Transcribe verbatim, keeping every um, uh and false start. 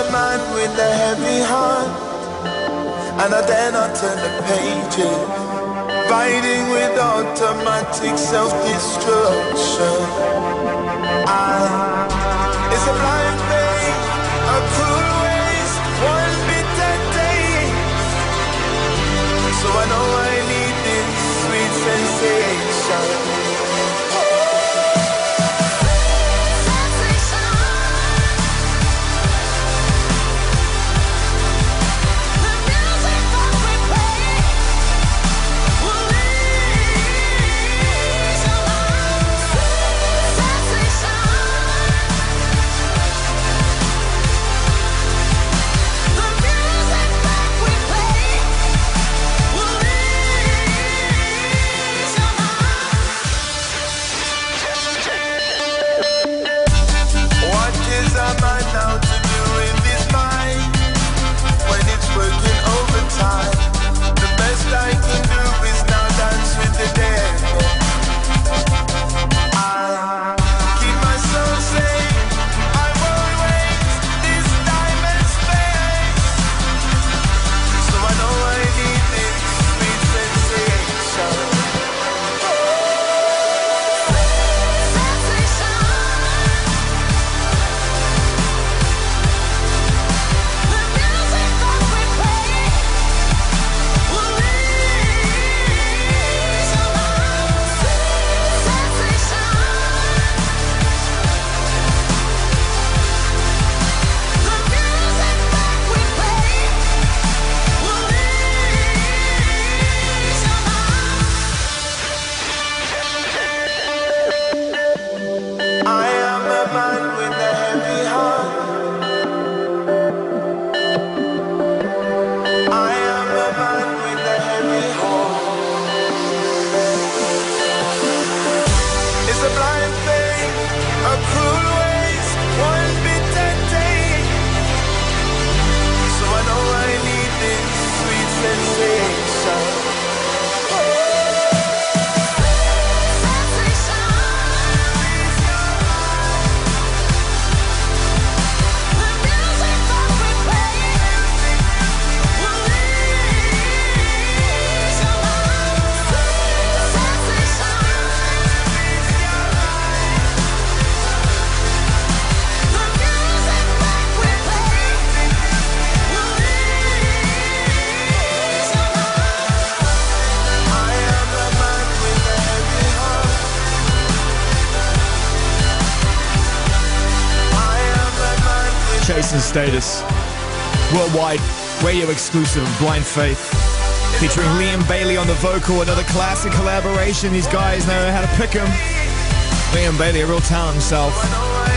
a man with a heavy heart, and I dare not turn the pages, fighting with automatic self-destruction. I, it's a blind faith, a cruel waste, one bitter day. So I know I need this sweet sensation. Chasing Status, worldwide radio exclusive of Blind Faith, featuring Liam Bailey on the vocal, another classic collaboration. These guys know how to pick 'em. Liam Bailey, a real talent himself.